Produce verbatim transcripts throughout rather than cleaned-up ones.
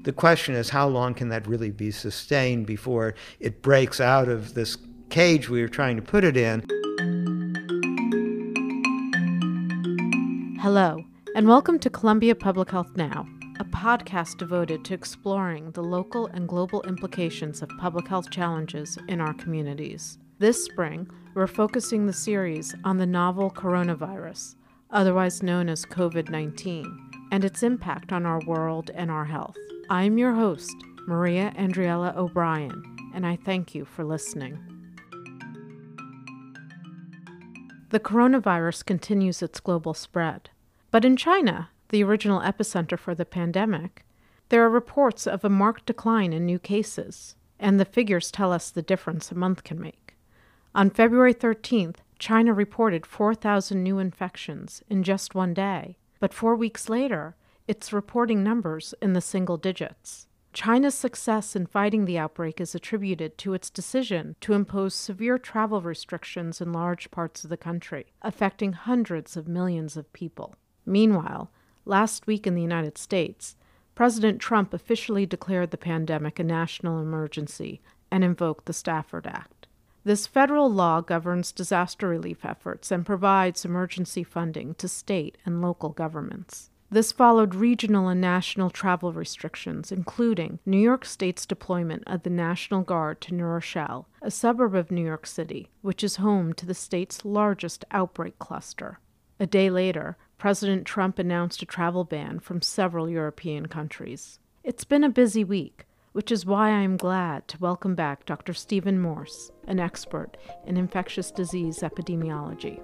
the question is, how long can that really be sustained before it breaks out of this cage we were trying to put it in? Hello, and welcome to Columbia Public Health Now, a podcast devoted to exploring the local and global implications of public health challenges in our communities. This spring, we're focusing the series on the novel coronavirus, otherwise known as covid nineteen, and its impact on our world and our health. I'm your host, Maria Andriella O'Brien, and I thank you for listening. The coronavirus continues its global spread. But in China, the original epicenter for the pandemic, there are reports of a marked decline in new cases, and the figures tell us the difference a month can make. On February thirteenth, China reported four thousand new infections in just one day, but four weeks later, it's reporting numbers in the single digits. China's success in fighting the outbreak is attributed to its decision to impose severe travel restrictions in large parts of the country, affecting hundreds of millions of people. Meanwhile, last week in the United States, President Trump officially declared the pandemic a national emergency and invoked the Stafford Act. This federal law governs disaster relief efforts and provides emergency funding to state and local governments. This followed regional and national travel restrictions, including New York State's deployment of the National Guard to New Rochelle, a suburb of New York City, which is home to the state's largest outbreak cluster. A day later, President Trump announced a travel ban from several European countries. It's been a busy week, which is why I am glad to welcome back Doctor Stephen Morse, an expert in infectious disease epidemiology.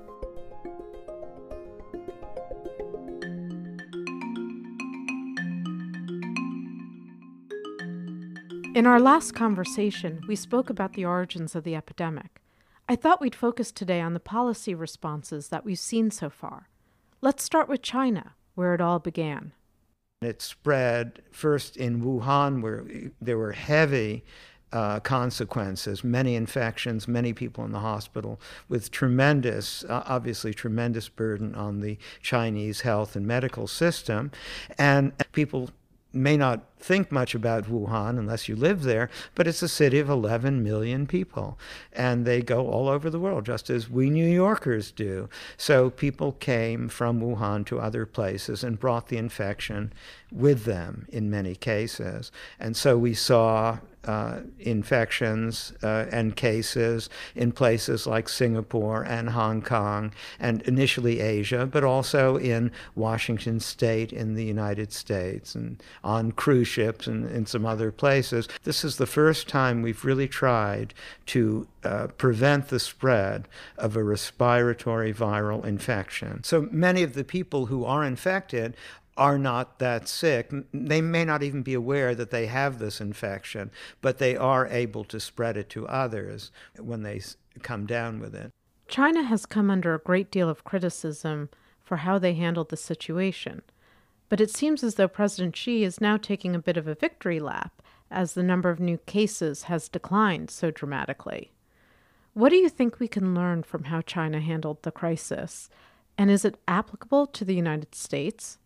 In our last conversation, we spoke about the origins of the epidemic. I thought we'd focus today on the policy responses that we've seen so far. Let's start with China, where it all began. It spread first in Wuhan, where there were heavy uh, consequences, many infections, many people in the hospital, with tremendous, uh, obviously tremendous burden on the Chinese health and medical system. And people may not think much about Wuhan unless you live there, but it's a city of eleven million people, and they go all over the world, just as we New Yorkers do. So people came from Wuhan to other places and brought the infection with them in many cases. And so we saw uh, infections uh, and cases in places like Singapore and Hong Kong, and initially Asia, but also in Washington State in the United States, and on cruise ships and in some other places. This is the first time we've really tried to uh, prevent the spread of a respiratory viral infection. So many of the people who are infected are not that sick. They may not even be aware that they have this infection, but they are able to spread it to others when they come down with it. China has come under a great deal of criticism for how they handled the situation. But it seems as though President Xi is now taking a bit of a victory lap as the number of new cases has declined so dramatically. What do you think we can learn from how China handled the crisis? And is it applicable to the United States?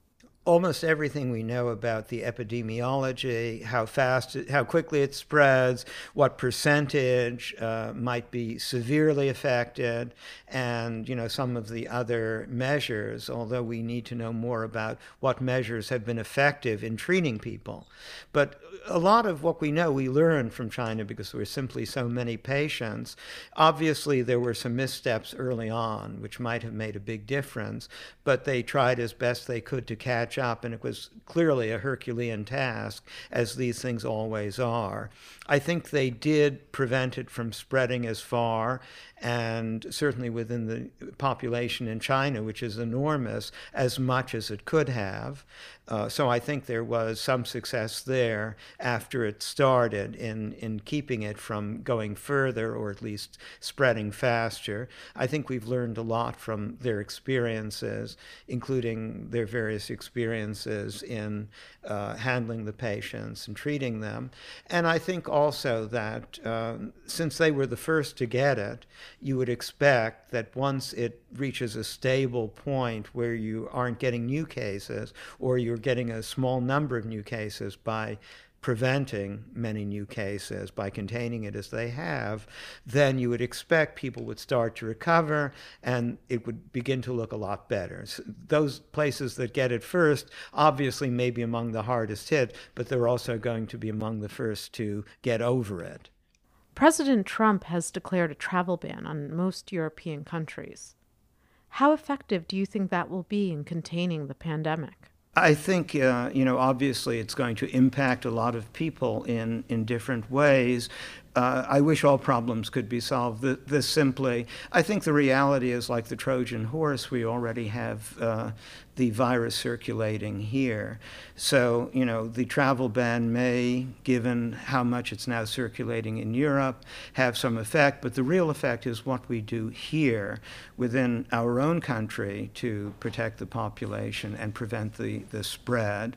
Almost everything we know about the epidemiology, how fast, it, how quickly it spreads, what percentage uh, might be severely affected, and you know some of the other measures, although we need to know more about what measures have been effective in treating people. But a lot of what we know, we learned from China because there were simply so many patients. Obviously, there were some missteps early on, which might have made a big difference, but they tried as best they could to catch up, and it was clearly a Herculean task, as these things always are. I think they did prevent it from spreading as far, and certainly within the population in China, which is enormous, as much as it could have. Uh, so I think there was some success there after it started in, in keeping it from going further, or at least spreading faster. I think we've learned a lot from their experiences, including their various experiences experiences in uh, handling the patients and treating them. And I think also that um, since they were the first to get it, you would expect that once it reaches a stable point where you aren't getting new cases, or you're getting a small number of new cases by preventing many new cases, by containing it as they have, then you would expect people would start to recover and it would begin to look a lot better. So those places that get it first obviously may be among the hardest hit, but they're also going to be among the first to get over it. President Trump has declared a travel ban on most European countries. How effective do you think that will be in containing the pandemic? I think, uh, you know, obviously it's going to impact a lot of people in, in different ways. Uh, I wish all problems could be solved th- this simply. I think the reality is, like the Trojan horse, we already have uh, the virus circulating here. So, you know, the travel ban may, given how much it's now circulating in Europe, have some effect, but the real effect is what we do here within our own country to protect the population and prevent the, the spread.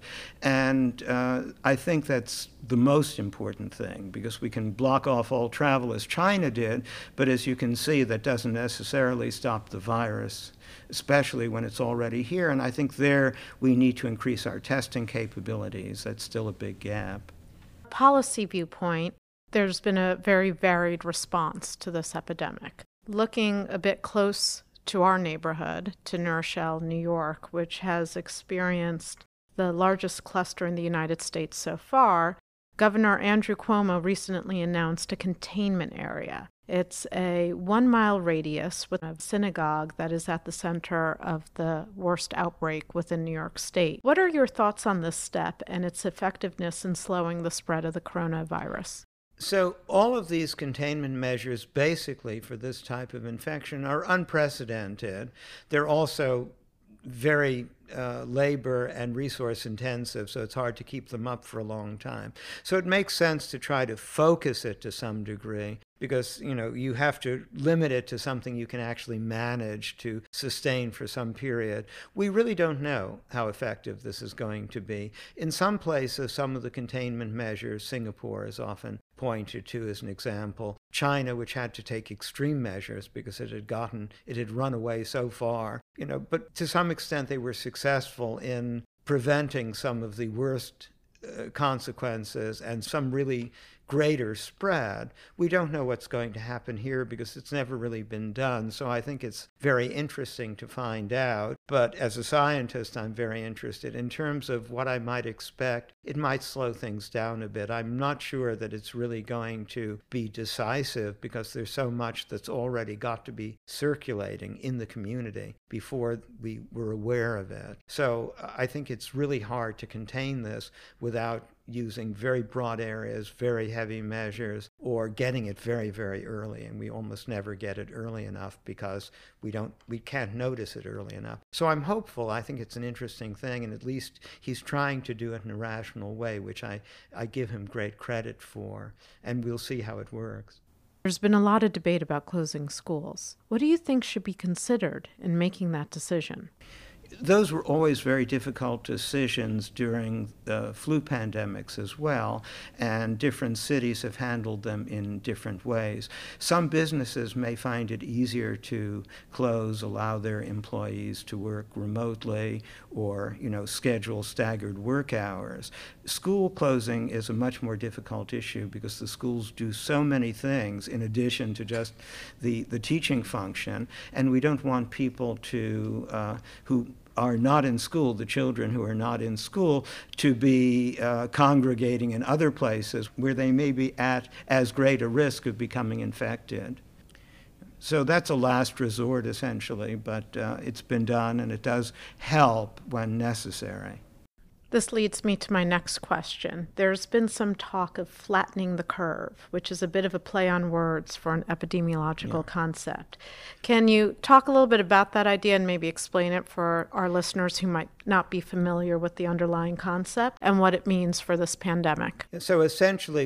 And uh, I think that's the most important thing, because we can block off all travel as China did, but as you can see, that doesn't necessarily stop the virus, especially when it's already here. And I think there we need to increase our testing capabilities. That's still a big gap. Policy viewpoint, there's been a very varied response to this epidemic. Looking a bit close to our neighborhood, to New Rochelle, New York, which has experienced the largest cluster in the United States so far, Governor Andrew Cuomo recently announced a containment area. It's a one-mile radius with a synagogue that is at the center of the worst outbreak within New York State. What are your thoughts on this step and its effectiveness in slowing the spread of the coronavirus? So all of these containment measures, basically, for this type of infection are unprecedented. They're also very uh, labor and resource intensive, so it's hard to keep them up for a long time. So it makes sense to try to focus it to some degree, because, you know, you have to limit it to something you can actually manage to sustain for some period. We really don't know how effective this is going to be. In some places, some of the containment measures, Singapore is often pointed to as an example. China, which had to take extreme measures because it had gotten, it had run away so far, you know, but to some extent they were successful in preventing some of the worst uh, consequences and some really greater spread. We don't know what's going to happen here because it's never really been done. So I think it's very interesting to find out. But as a scientist, I'm very interested. In terms of what I might expect, it might slow things down a bit. I'm not sure that it's really going to be decisive because there's so much that's already got to be circulating in the community before we were aware of it. So I think it's really hard to contain this without using very broad areas, very heavy measures, or getting it very, very early. And we almost never get it early enough because we don't, we can't notice it early enough. So I'm hopeful. I think it's an interesting thing, and at least he's trying to do it in a rational way, which I, I give him great credit for, and we'll see how it works. There's been a lot of debate about closing schools. What do you think should be considered in making that decision? Those were always very difficult decisions during the flu pandemics as well, and different cities have handled them in different ways. Some businesses may find it easier to close, allow their employees to work remotely, or, you know, schedule staggered work hours. School closing is a much more difficult issue because the schools do so many things in addition to just the, the teaching function, and we don't want people to, uh, who are not in school, the children who are not in school, to be uh, congregating in other places where they may be at as great a risk of becoming infected. So that's a last resort, essentially, but uh, it's been done, and it does help when necessary. This leads me to my next question. There's been some talk of flattening the curve, which is a bit of a play on words for an epidemiological yeah. concept. Can you talk a little bit about that idea and maybe explain it for our listeners who might not be familiar with the underlying concept and what it means for this pandemic? So essentially what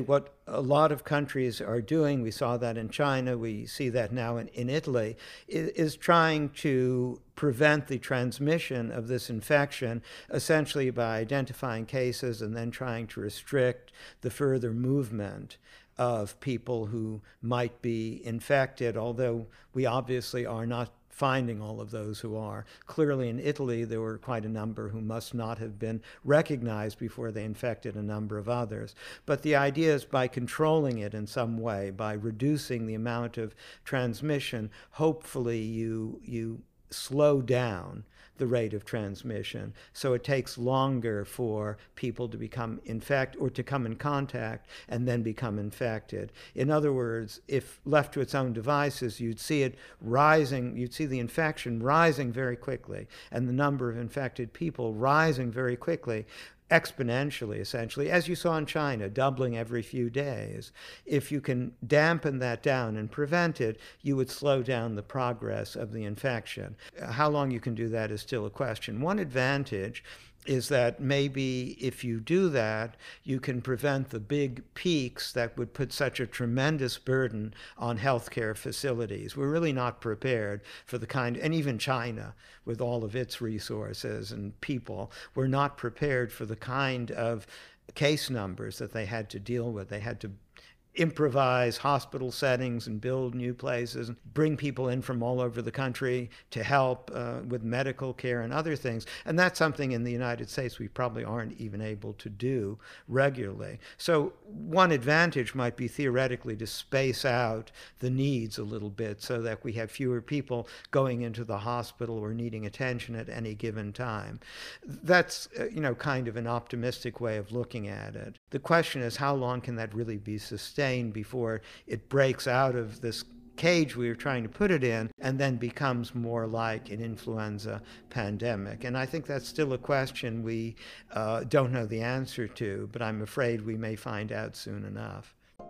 a lot of countries are doing, we saw that in China, we see that now in, in Italy, is, is trying to prevent the transmission of this infection, essentially by identifying cases and then trying to restrict the further movement of people who might be infected, although we obviously are not finding all of those who are. Clearly in Italy, there were quite a number who must not have been recognized before they infected a number of others. But the idea is by controlling it in some way, by reducing the amount of transmission, hopefully you, you slow down the rate of transmission. So it takes longer for people to become infected or to come in contact and then become infected. In other words, if left to its own devices, you'd see it rising, you'd see the infection rising very quickly and the number of infected people rising very quickly, exponentially, essentially, as you saw in China, doubling every few days. If you can dampen that down and prevent it, you would slow down the progress of the infection. How long you can do that is still a question. One advantage is that maybe if you do that, you can prevent the big peaks that would put such a tremendous burden on healthcare facilities. We're really not prepared for the kind, and even China, with all of its resources and people, we're not prepared for the kind of case numbers that they had to deal with. They had to improvise hospital settings and build new places, bring people in from all over the country to help uh, with medical care and other things. And that's something in the United States we probably aren't even able to do regularly. So one advantage might be theoretically to space out the needs a little bit so that we have fewer people going into the hospital or needing attention at any given time. That's, uh, you know, kind of an optimistic way of looking at it. The question is, how long can that really be sustained before it breaks out of this cage we were trying to put it in and then becomes more like an influenza pandemic? And I think that's still a question we uh, don't know the answer to, but I'm afraid we may find out soon enough.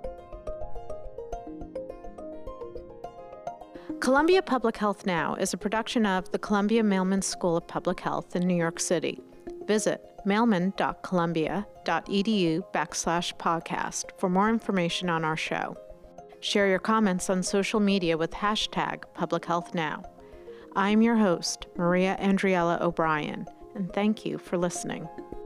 Columbia Public Health Now is a production of the Columbia Mailman School of Public Health in New York City. Visit mailman.columbia.edu backslash podcast for more information on our show. Share your comments on social media with hashtag Public Health Now. I'm your host, Maria Andriella O'Brien, and thank you for listening.